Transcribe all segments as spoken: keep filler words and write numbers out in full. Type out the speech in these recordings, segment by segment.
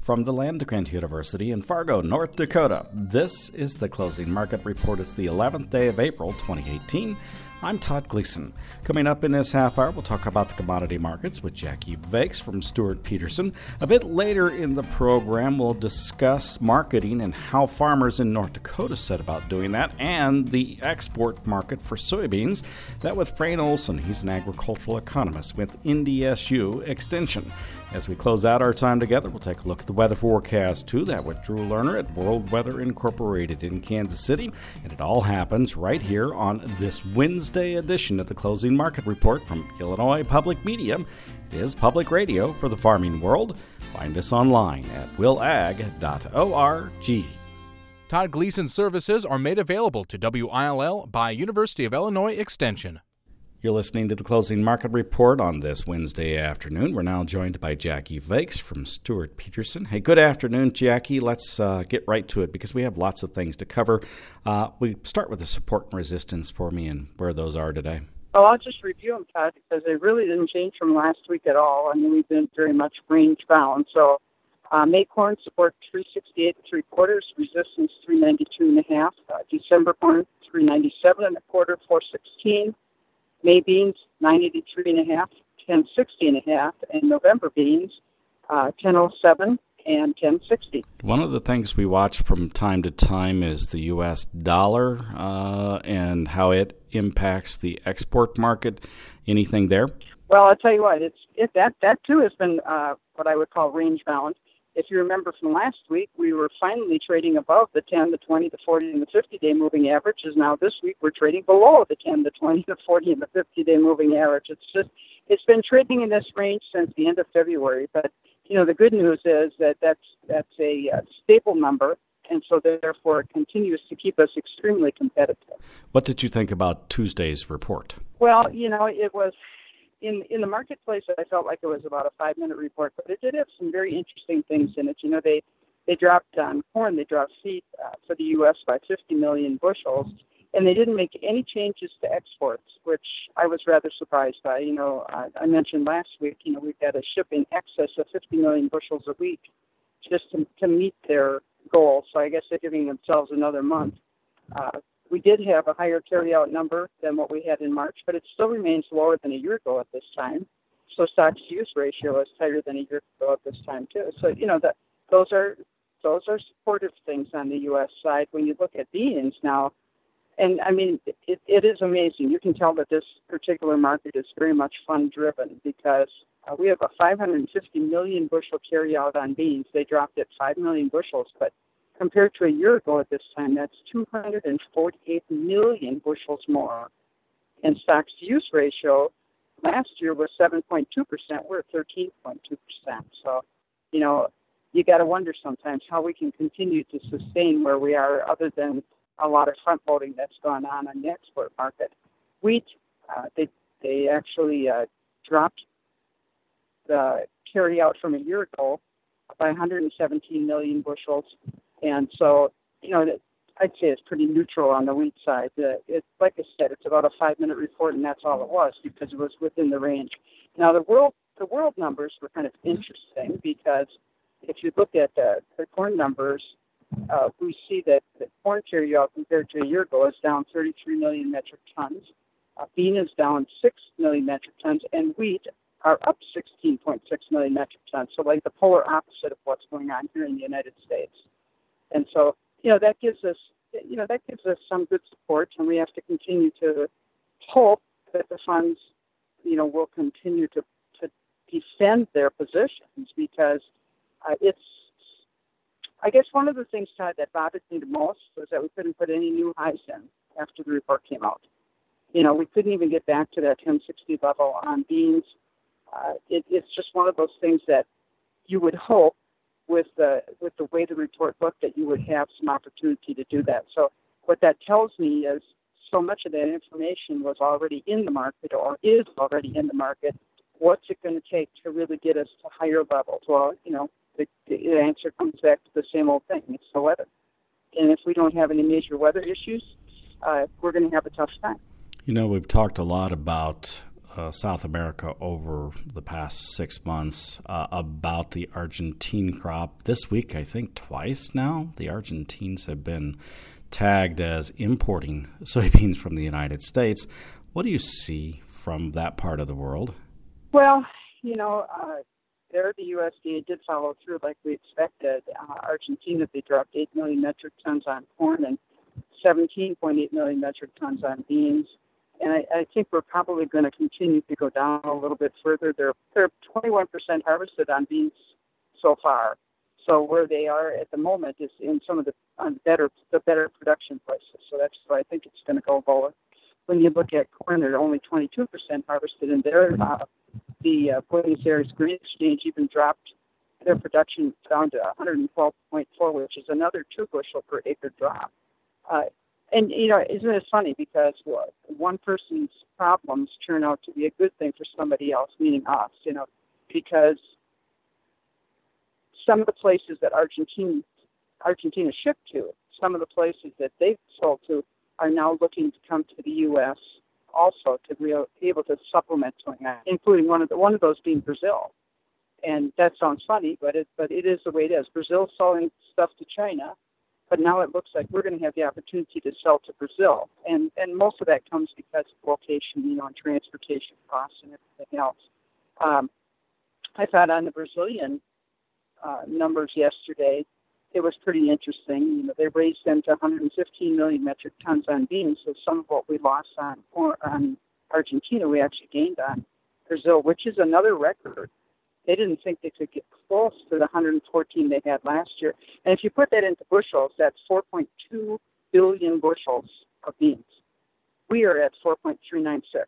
From the Land-Grant University in Fargo, North Dakota, this is the Closing Market Report. It's the eleventh day of April, twenty eighteen. I'm Todd Gleason. Coming up in this half hour, we'll talk about the commodity markets with Jackie Vakes from Stewart Peterson. A bit later in the program, we'll discuss marketing and how farmers in North Dakota set about doing that, and the export market for soybeans. That with Frayne Olson. He's an agricultural economist with N D S U Extension. As we close out our time together, we'll take a look at the weather forecast, too. That with Drew Lerner at World Weather Incorporated in Kansas City. And it all happens right here on this Wednesday edition of the Closing Market Report from Illinois Public Media. It is public radio for the farming world. Find us online at will ag dot org. Todd Gleason services are made available to W I L L by University of Illinois Extension. You're listening to the Closing Market Report on this Wednesday afternoon. We're now joined by Jackie Vakes from Stewart Peterson. Hey, good afternoon, Jackie. Let's uh, get right to it because we have lots of things to cover. Uh, we start with the support and resistance for me and where those are today. Oh, I'll just review them, Todd, because they really didn't change from last week at all. I mean, we've been very much range bound. So uh, May corn support three sixty-eight and three quarters, resistance three ninety-two and a half. Uh, December corn three ninety-seven and a quarter, four sixteen. May beans, nine eighty-three and a half, ten sixty and a half, and November beans, uh, ten oh seven and ten sixty. One of the things we watch from time to time is the U S dollar uh, and how it impacts the export market. Anything there? Well, I'll tell you what, it's it that that too has been uh, what I would call range bound. If you remember from last week, we were finally trading above the ten, the twenty, the forty, and the fifty-day moving averages. Now this week we're trading below the ten, the twenty, the forty, and the fifty-day moving average. It's just it's been trading in this range since the end of February. But you know the good news is that that's that's a uh, stable number, and so therefore it continues to keep us extremely competitive. What did you think about Tuesday's report? Well, you know it was. In in the marketplace, I felt like it was about a five-minute report, but it did have some very interesting things in it. You know, they, they dropped on corn, they dropped feed uh, for the U S by fifty million bushels, and they didn't make any changes to exports, which I was rather surprised by. You know, I, I mentioned last week, you know, we've got a ship in excess of fifty million bushels a week just to, to meet their goal, so I guess they're giving themselves another month. Uh, We did have a higher carryout number than what we had in March, but it still remains lower than a year ago at this time. So stocks-to-use ratio is higher than a year ago at this time too. So you know that those are those are supportive things on the U S side. When you look at beans now, and I mean it, it is amazing. You can tell that this particular market is very much fund-driven because uh, we have a five hundred fifty million bushel carryout on beans. They dropped at five million bushels, but compared to a year ago at this time, that's two hundred forty-eight million bushels more. And stocks-to-use ratio last year was seven point two percent. We're at thirteen point two percent. So, you know, you got to wonder sometimes how we can continue to sustain where we are other than a lot of front-loading that's gone on in the export market. Wheat, uh, they, they actually uh, dropped the carry-out from a year ago by one hundred seventeen million bushels. And so, you know, I'd say it's pretty neutral on the wheat side. Uh, it, like I said, it's about a five-minute report, and that's all it was because it was within the range. Now, the world the world numbers were kind of interesting because if you look at the, the corn numbers, uh, we see that the corn carryout compared to a year ago is down thirty-three million metric tons. Uh, bean is down six million metric tons, and wheat are up sixteen point six million metric tons. So, like the polar opposite of what's going on here in the United States. And so, you know, that gives us, you know, that gives us some good support, and we have to continue to hope that the funds, you know, will continue to, to defend their positions because uh, it's, I guess one of the things, Todd, that bothered me the most was that we couldn't put any new highs in after the report came out. You know, we couldn't even get back to that ten sixty level on beans. Uh, it, it's just one of those things that you would hope with the with the way the report looked that you would have some opportunity to do that. So what that tells me is so much of that information was already in the market or is already in the market. What's it going to take to really get us to higher levels? Well, you know, the, the answer comes back to the same old thing. It's the weather. And if we don't have any major weather issues, uh, we're going to have a tough time. You know, we've talked a lot about uh, South America over the past six months uh, about the Argentine crop. This week, I think twice now, the Argentines have been tagged as importing soybeans from the United States. What do you see from that part of the world? Well, you know, uh, there the U S D A did follow through like we expected. Uh, Argentina, they dropped eight million metric tons on corn and seventeen point eight million metric tons on beans. And I, I think we're probably going to continue to go down a little bit further. They're, they're twenty-one percent harvested on beans so far. So where they are at the moment is in some of the on better the better production places. So that's why I think it's going to go lower. When you look at corn, they're only twenty-two percent harvested in there. Uh, the uh, Buenos Aires Grain Exchange even dropped their production down to one hundred twelve point four, which is another two bushel per acre drop. Uh, and, you know, isn't it funny because well, one person's problems turn out to be a good thing for somebody else, meaning us, you know, because some of the places that Argentina, Argentina shipped to, some of the places that they've sold to are now looking to come to the U S also to be able to supplement something, including one of the, one of those being Brazil. And that sounds funny, but it but it is the way it is. Brazil's selling stuff to China, but now it looks like we're going to have the opportunity to sell to Brazil. And and most of that comes because of location, you know, and transportation costs and everything else. Um, I thought on the Brazilian uh, numbers yesterday, it was pretty interesting. You know, they raised them to one hundred fifteen million metric tons on beans. So some of what we lost on on Argentina, we actually gained on Brazil, which is another record. They didn't think they could get close to the one hundred fourteen they had last year. And if you put that into bushels, that's four point two billion bushels of beans. We are at four point three nine six.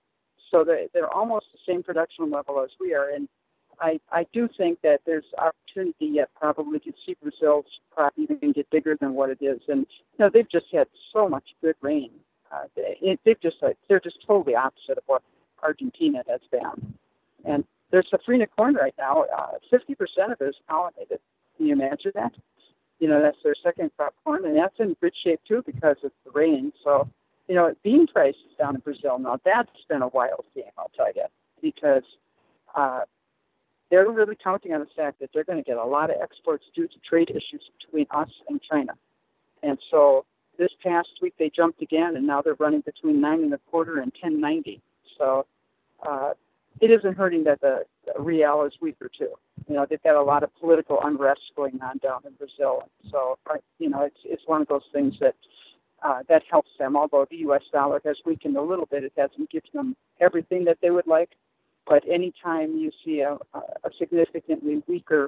So they're, they're almost the same production level as we are. And I, I do think that there's opportunity yet probably to see Brazil's crop even get bigger than what it is. And, you know, they've just had so much good rain. Uh, they, they've just, uh, they're just totally opposite of what Argentina has been. And there's safrinha corn right now. Uh, fifty percent of it is pollinated. Can you imagine that? You know, that's their second crop corn, and that's in good shape, too, because of the rain. So, you know, bean prices down in Brazil now, that's been a wild game, I'll tell you, because uh, they're really counting on the fact that they're going to get a lot of exports due to trade issues between us and China. And so this past week they jumped again, and now they're running between nine and a quarter and ten ninety. So uh, it isn't hurting that the, the real is weaker too. You know, they've got a lot of political unrest going on down in Brazil. So you know, it's it's one of those things that uh, that helps them. Although the U S dollar has weakened a little bit, it hasn't given them everything that they would like. But anytime you see a, a significantly weaker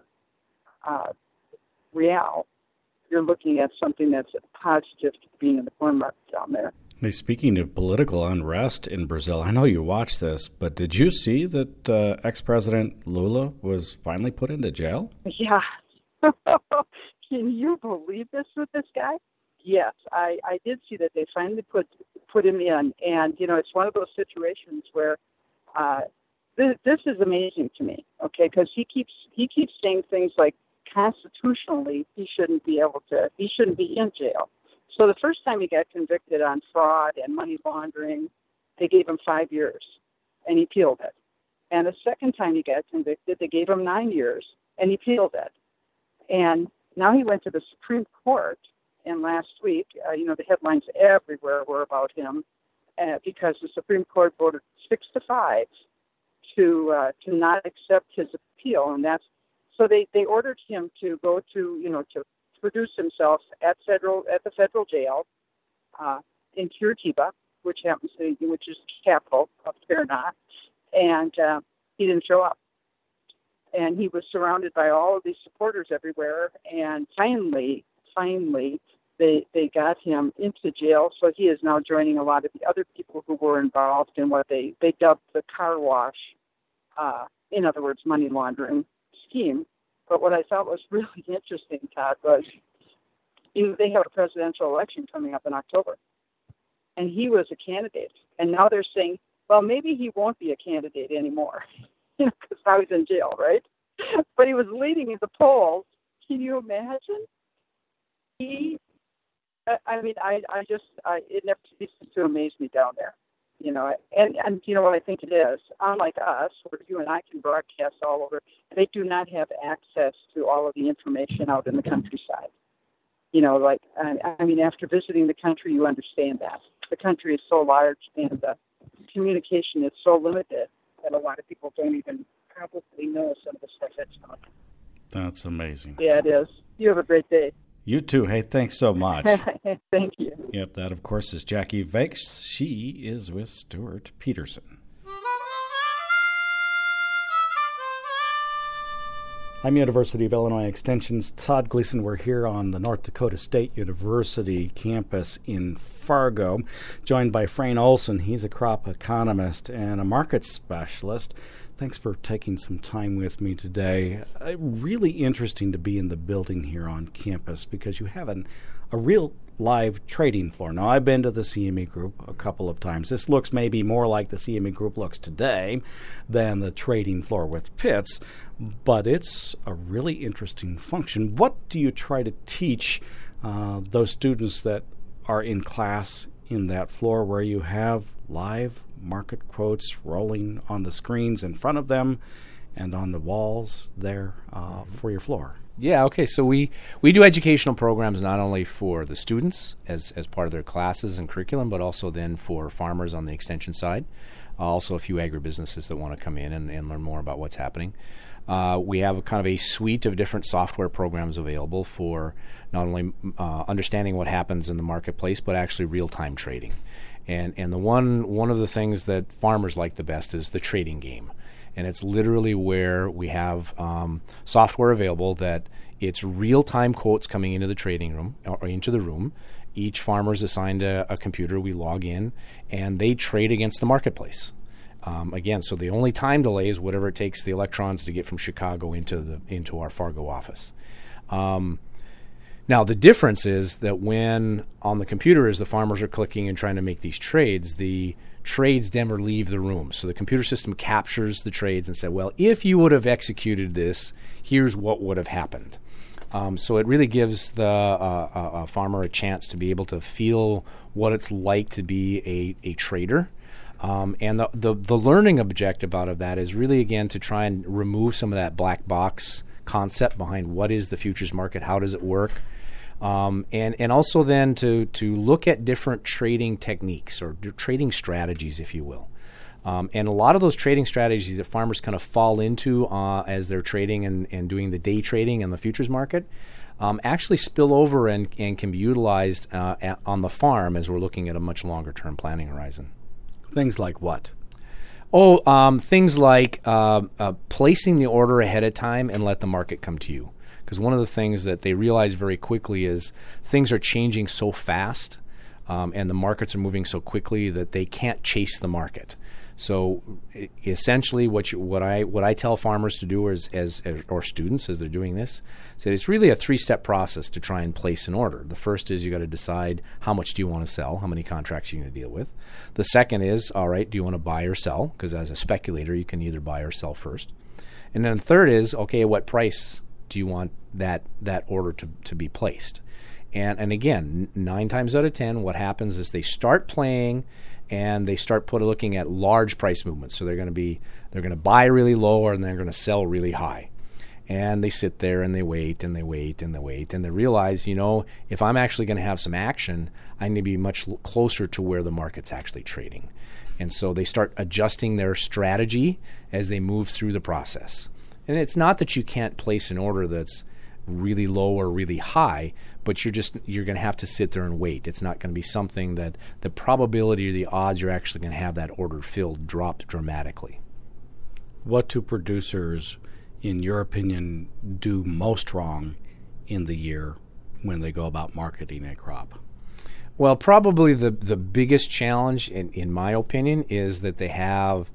uh, real, you're looking at something that's positive to being in the corn market down there. Hey, speaking of political unrest in Brazil, I know you watched this, but did you see that uh, ex-President Lula was finally put into jail? Yeah. Can you believe this with this guy? Yes, I, I did see that they finally put put him in. And, you know, it's one of those situations where uh, th- this is amazing to me, okay, because he keeps, he keeps saying things like, constitutionally, he shouldn't be able to, he shouldn't be in jail. So the first time he got convicted on fraud and money laundering, they gave him five years, and he appealed it. And the second time he got convicted, they gave him nine years, and he appealed it. And now he went to the Supreme Court, and last week, uh, you know, the headlines everywhere were about him uh, because the Supreme Court voted six to five to uh, to not accept his appeal, and that's so they, they ordered him to go to, you know, to produce himself at federal at the federal jail uh, in Curitiba, which happens to, which is the capital of Paraná, and uh, he didn't show up. And he was surrounded by all of these supporters everywhere. And finally, finally, they they got him into jail. So he is now joining a lot of the other people who were involved in what they, they dubbed the car wash, uh, in other words, money laundering scheme. But what I thought was really interesting, Todd, was you know, they have a presidential election coming up in October. And he was a candidate. And now they're saying, well, maybe he won't be a candidate anymore, you know, because now he's in jail, right? But he was leading in the polls. Can you imagine? He, I mean, I, I just, I, it never ceases to amaze me down there. You know, and, and you know what I think it is? Unlike us, where you and I can broadcast all over, they do not have access to all of the information out in the countryside. You know, like, I, I mean, after visiting the country, you understand that. The country is so large and the communication is so limited that a lot of people don't even probably know some of the stuff that's on. That's amazing. Yeah, it is. You have a great day. You too. Hey, thanks so much. Thank you. Yep, that, of course, is Jackie Vakes. She is with Stuart Peterson. I'm University of Illinois Extension's Todd Gleason. We're here on the North Dakota State University campus in Fargo, joined by Frayne Olson. He's a crop economist and a market specialist. Thanks for taking some time with me today. Uh, really interesting to be in the building here on campus because you have an, a real live trading floor. Now, I've been to the C M E Group a couple of times. This looks maybe more like the C M E Group looks today than the trading floor with pits, but it's a really interesting function. What do you try to teach uh, those students that are in class in that floor where you have live market quotes rolling on the screens in front of them and on the walls there uh, for your floor? Yeah, okay. So we, we do educational programs not only for the students as, as part of their classes and curriculum, but also then for farmers on the extension side. Uh, also a few agribusinesses that want to come in and, and learn more about what's happening. Uh, we have a kind of a suite of different software programs available for not only uh, understanding what happens in the marketplace, but actually real-time trading. And and the one one of the things that farmers like the best is the trading game. And it's literally where we have um, software available that it's real-time quotes coming into the trading room or into the room. Each farmer is assigned a, a computer. We log in, and they trade against the marketplace. Um, again, so the only time delay is whatever it takes the electrons to get from Chicago into the into our Fargo office. Um, now, the difference is that when on the computer, as the farmers are clicking and trying to make these trades, the trades never leave the room. So the computer system captures the trades and said, well, if you would have executed this, here's what would have happened. Um, so it really gives the uh, uh, uh, farmer a chance to be able to feel what it's like to be a, a trader. Um, and the, the the learning objective out of that is really, again, to try and remove some of that black box concept behind what is the futures market, how does it work, um, and and also then to to look at different trading techniques or trading strategies, if you will. Um, and a lot of those trading strategies that farmers kind of fall into uh, as they're trading and, and doing the day trading in the futures market um, actually spill over and, and can be utilized uh, at, on the farm as we're looking at a much longer term planning horizon. Things like what? Oh, um, things like uh, uh, placing the order ahead of time and let the market come to you. Because one of the things that they realize very quickly is things are changing so fast um, and the markets are moving so quickly that they can't chase the market. So essentially, what you, what I what I tell farmers to do is, as, as or students as they're doing this, is that it's really a three-step process to try and place an order. The first is you got to decide how much do you want to sell, how many contracts you're going to deal with. The second is, all right, do you want to buy or sell? Because as a speculator, you can either buy or sell first. And then the third is, okay, what price do you want that that order to, to be placed? And and again, nine times out of ten, what happens is they start playing and they start put looking at large price movements. So they're going to be they're going to buy really low and they're going to sell really high. And they sit there and they wait and they wait and they wait and they realize, you know, if I'm actually going to have some action, I need to be much l- closer to where the market's actually trading. And so they start adjusting their strategy as they move through the process. And it's not that you can't place an order that's really low or really high, but you're just you're going to have to sit there and wait. It's not going to be something that the probability or the odds you're actually going to have that order filled drop dramatically. What do producers, in your opinion, do most wrong in the year when they go about marketing a crop? Well, probably the, the biggest challenge, in, in my opinion, is that they have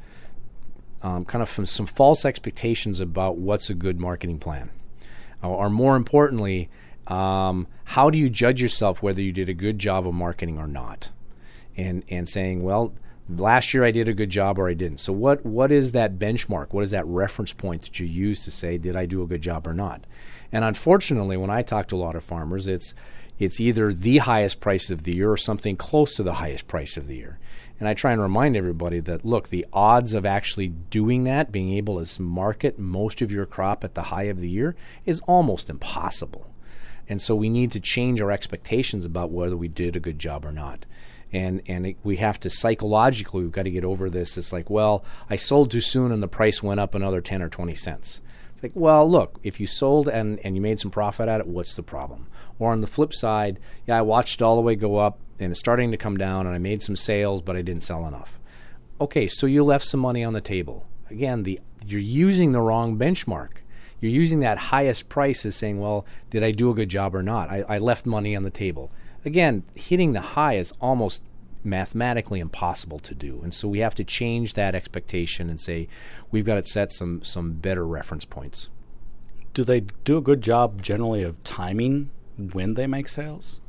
um, kind of some, some false expectations about what's a good marketing plan. Or more importantly, um, how do you judge yourself whether you did a good job of marketing or not? And and saying, well, last year I did a good job or I didn't. So what what is that benchmark? What is that reference point that you use to say, did I do a good job or not? And unfortunately, when I talk to a lot of farmers, it's, It's either the highest price of the year or something close to the highest price of the year. And I try and remind everybody that, look, the odds of actually doing that, being able to market most of your crop at the high of the year, is almost impossible. And so we need to change our expectations about whether we did a good job or not. And and it, we have to psychologically, we've got to get over this. It's like, well, I sold too soon and the price went up another ten or twenty cents. It's like, well, look, if you sold and, and you made some profit at it, what's the problem? Or on the flip side, yeah, I watched it all the way go up and it's starting to come down and I made some sales, but I didn't sell enough. Okay, so you left some money on the table. Again, the you're using the wrong benchmark. You're using that highest price as saying, well, did I do a good job or not? I, I left money on the table. Again, hitting the high is almost mathematically impossible to do. And so we have to change that expectation and say we've got to set some some better reference points. Do they do a good job generally of timing when they make sales?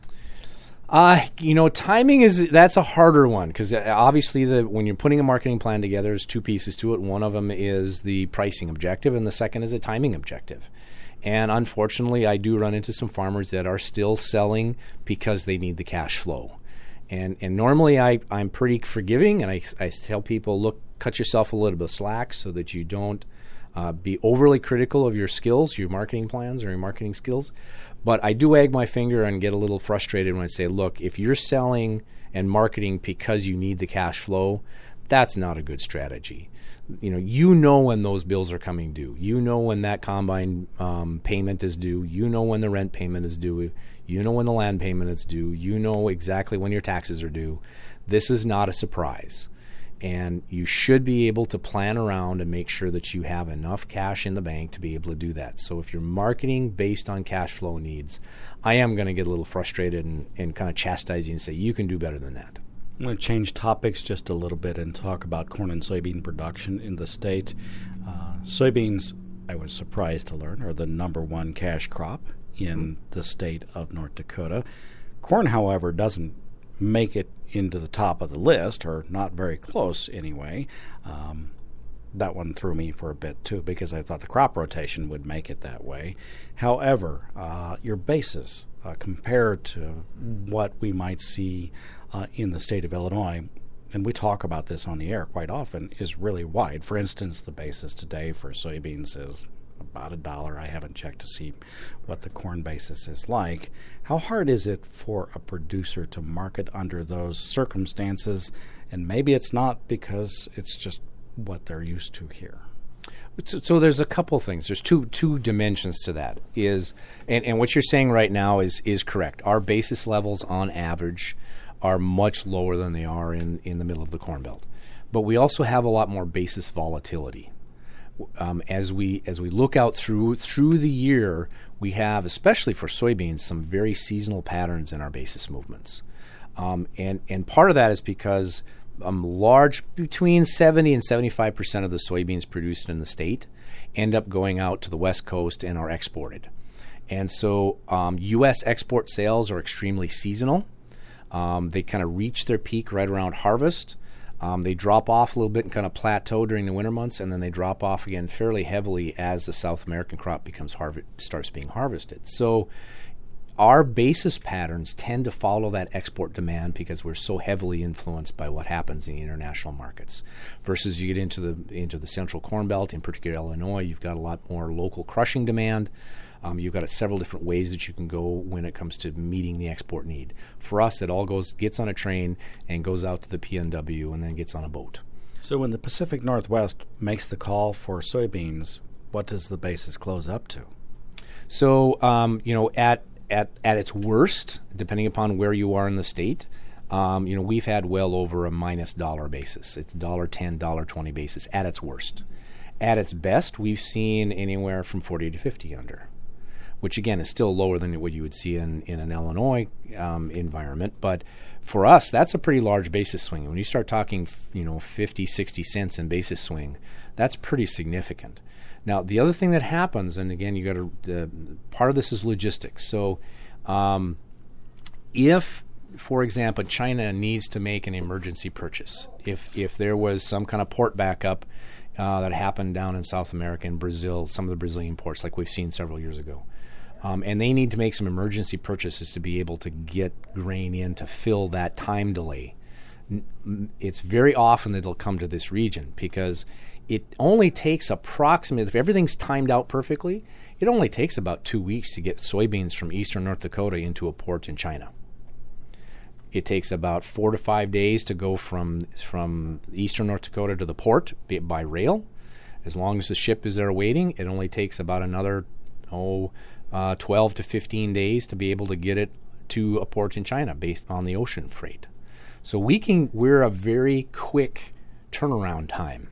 Uh, you know, timing is, that's a harder one because obviously the when you're putting a marketing plan together, there's two pieces to it. One of them is the pricing objective and the second is a timing objective. And unfortunately, I do run into some farmers that are still selling because they need the cash flow. And and normally I, I'm pretty forgiving and I, I tell people, look, cut yourself a little bit of slack so that you don't uh, be overly critical of your skills, your marketing plans or your marketing skills. But I do wag my finger and get a little frustrated when I say, look, if you're selling and marketing because you need the cash flow, that's not a good strategy. You know, you know when those bills are coming due. You know when that combine um, payment is due. You know when the rent payment is due. You know when the land payment is due. You know exactly when your taxes are due. This is not a surprise. And you should be able to plan around and make sure that you have enough cash in the bank to be able to do that. So if you're marketing based on cash flow needs, I am going to get a little frustrated and, and kind of chastise you and say, you can do better than that. I'm going to change topics just a little bit and talk about corn and soybean production in the state. Uh, soybeans, I was surprised to learn, are the number one cash crop in the state of North Dakota. Corn, however, doesn't make it into the top of the list, or not very close anyway. Um, that one threw me for a bit, too, because I thought the crop rotation would make it that way. However, uh, your basis uh, compared to what we might see uh, in the state of Illinois, and we talk about this on the air quite often, is really wide. For instance, the basis today for soybeans is about a dollar. I haven't checked to see what the corn basis is like. How hard is it for a producer to market under those circumstances? And maybe it's not because it's just what they're used to here. So, so there's a couple things. There's two two dimensions to that. Is and, and what you're saying right now is is correct. Our basis levels on average are much lower than they are in, in the middle of the Corn Belt. But we also have a lot more basis volatility. Um, as we as we look out through through the year, we have, especially for soybeans, some very seasonal patterns in our basis movements, um, and and part of that is because um, large between seventy and seventy-five percent of the soybeans produced in the state end up going out to the West Coast and are exported, and so um, U S export sales are extremely seasonal. Um, they kind of reach their peak right around harvest. Um, they drop off a little bit and kind of plateau during the winter months, and then they drop off again fairly heavily as the South American crop becomes harvest, starts being harvested. So our basis patterns tend to follow that export demand because we're so heavily influenced by what happens in the international markets. Versus you get into the into the Central Corn Belt, in particular Illinois, you've got a lot more local crushing demand. Um, you've got several different ways that you can go when it comes to meeting the export need. For us, it all goes gets on a train and goes out to the P N W and then gets on a boat. So when the Pacific Northwest makes the call for soybeans, what does the basis close up to? So, um, you know, at, at at its worst, depending upon where you are in the state, um, you know, we've had well over a minus dollar basis. It's one dollar ten, one dollar twenty basis at its worst. At its best, we've seen anywhere from forty to fifty under, which again is still lower than what you would see in, in an Illinois um, environment. But for us, that's a pretty large basis swing. When you start talking, you know, fifty, sixty cents in basis swing, that's pretty significant. Now, the other thing that happens, and again, you got to, uh, part of this is logistics. So um, if, for example, China needs to make an emergency purchase, if if there was some kind of port backup uh, that happened down in South America and Brazil, some of the Brazilian ports, like we've seen several years ago, Um, and they need to make some emergency purchases to be able to get grain in to fill that time delay. It's very often that they'll come to this region because it only takes approximately, if everything's timed out perfectly, it only takes about two weeks to get soybeans from eastern North Dakota into a port in China. It takes about four to five days to go from from eastern North Dakota to the port by rail. As long as the ship is there waiting, it only takes about another oh, uh, twelve to fifteen days to be able to get it to a port in China based on the ocean freight. So we can, we're a very quick turnaround time.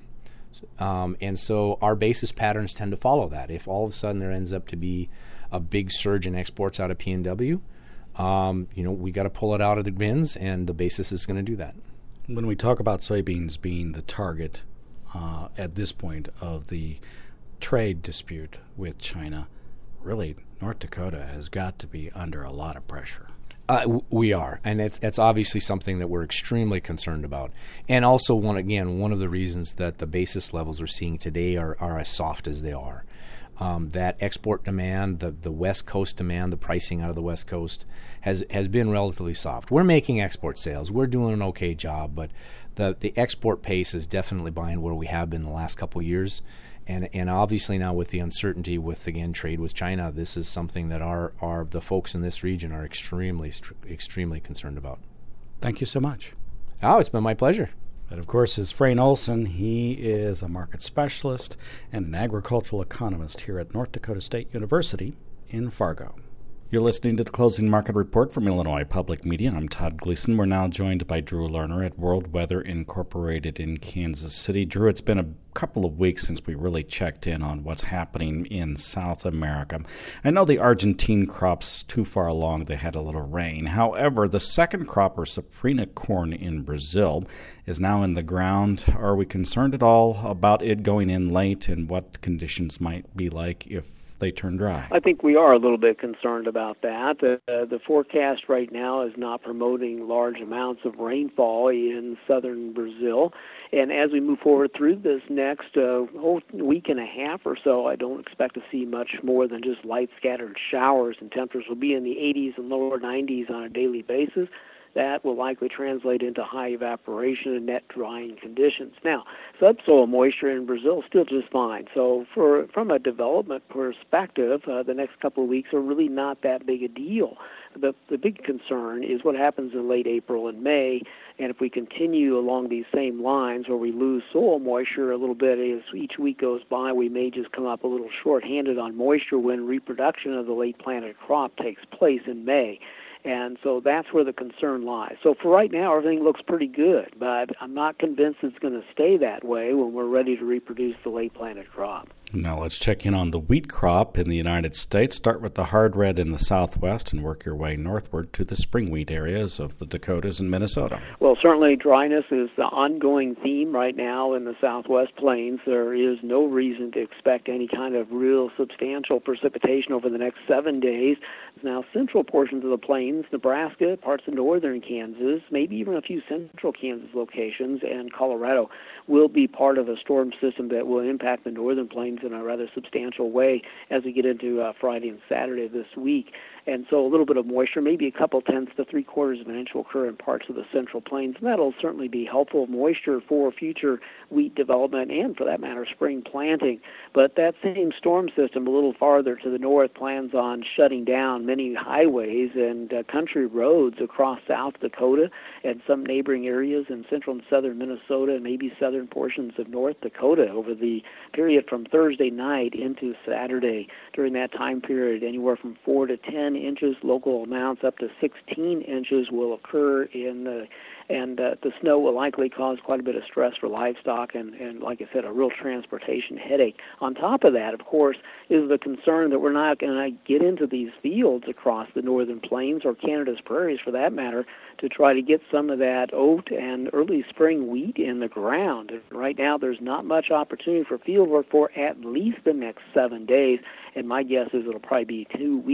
Um, and so our basis patterns tend to follow that. If all of a sudden there ends up to be a big surge in exports out of P N W, um, you know, we got to pull it out of the bins, and the basis is going to do that. When we talk about soybeans being the target uh, at this point of the trade dispute with China, really North Dakota has got to be under a lot of pressure. Uh, w- we are, and it's, it's obviously something that we're extremely concerned about. And also, one again, one of the reasons that the basis levels we're seeing today are, are as soft as they are. Um, that export demand, the, the West Coast demand, the pricing out of the West Coast has has been relatively soft. We're making export sales. We're doing an okay job, but the, the export pace is definitely behind where we have been the last couple of years. And and obviously now with the uncertainty with, again, trade with China, this is something that our, our the folks in this region are extremely, extremely concerned about. Thank you so much. Oh, it's been my pleasure. That, of course, is Frayne Olson. He is a market specialist and an agricultural economist here at North Dakota State University in Fargo. You're listening to the Closing Market Report from Illinois Public Media. I'm Todd Gleason. We're now joined by Drew Lerner at World Weather Incorporated in Kansas City. Drew, it's been a couple of weeks since we really checked in on what's happening in South America. I know the Argentine crop's too far along. They had a little rain. However, the second crop, or safrinha corn in Brazil, is now in the ground. Are we concerned at all about it going in late, and what conditions might be like if they turn dry? I think we are a little bit concerned about that. Uh, the forecast right now is not promoting large amounts of rainfall in southern Brazil. And as we move forward through this next uh, whole week and a half or so, I don't expect to see much more than just light scattered showers, and temperatures will be in the eighties and lower nineties on a daily basis. That will likely translate into high evaporation and net drying conditions. Now, subsoil moisture in Brazil is still just fine. So for from a development perspective, uh, the next couple of weeks are really not that big a deal. The, the big concern is what happens in late April and May, and if we continue along these same lines where we lose soil moisture a little bit as each week goes by, we may just come up a little short-handed on moisture when reproduction of the late planted crop takes place in May. And so that's where the concern lies. So for right now, everything looks pretty good, but I'm not convinced it's going to stay that way when we're ready to reproduce the late planted crop. Now let's check in on the wheat crop in the United States. Start with the hard red in the southwest and work your way northward to the spring wheat areas of the Dakotas and Minnesota. Well, certainly dryness is the ongoing theme right now in the southwest plains. There is no reason to expect any kind of real substantial precipitation over the next seven days. Now, central portions of the plains, Nebraska, parts of northern Kansas, maybe even a few central Kansas locations, and Colorado will be part of a storm system that will impact the northern plains in a rather substantial way as we get into uh, Friday and Saturday this week. And so a little bit of moisture, maybe a couple tenths to three quarters of an inch will occur in parts of the central plains, and that'll certainly be helpful moisture for future wheat development and, for that matter, spring planting. But that same storm system a little farther to the north plans on shutting down many highways and uh, country roads across South Dakota and some neighboring areas in central and southern Minnesota and maybe southern portions of North Dakota over the period from Thursday night into Saturday. During that time period, anywhere from four to ten inches, local amounts up to sixteen inches will occur in the and uh, the snow will likely cause quite a bit of stress for livestock and, and, like I said, a real transportation headache. On top of that, of course, is the concern that we're not going to get into these fields across the northern plains or Canada's prairies, for that matter, to try to get some of that oat and early spring wheat in the ground. Right now, there's not much opportunity for field work for at least the next seven days, and my guess is it'll probably be two weeks before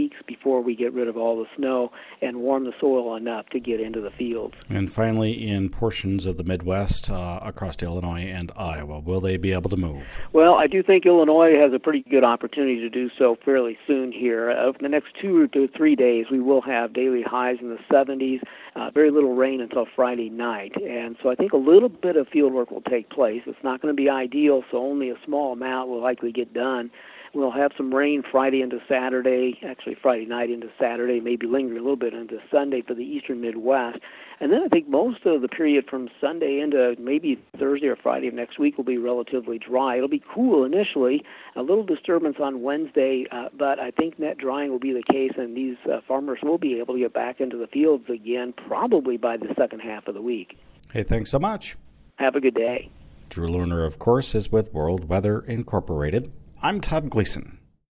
before we get rid of all the snow and warm the soil enough to get into the fields. And finally, in portions of the Midwest uh, across Illinois and Iowa, will they be able to move? Well, I do think Illinois has a pretty good opportunity to do so fairly soon here. Over the next two to three days, we will have daily highs in the seventies, uh, very little rain until Friday night. And so I think a little bit of field work will take place. It's not going to be ideal, so only a small amount will likely get done. We'll have some rain Friday into Saturday, actually Friday night into Saturday, maybe lingering a little bit into Sunday for the eastern Midwest. And then I think most of the period from Sunday into maybe Thursday or Friday of next week will be relatively dry. It'll be cool initially, a little disturbance on Wednesday, uh, but I think net drying will be the case, and these uh, farmers will be able to get back into the fields again probably by the second half of the week. Hey, thanks so much. Have a good day. Drew Lerner, of course, is with World Weather Incorporated. I'm Todd Gleason.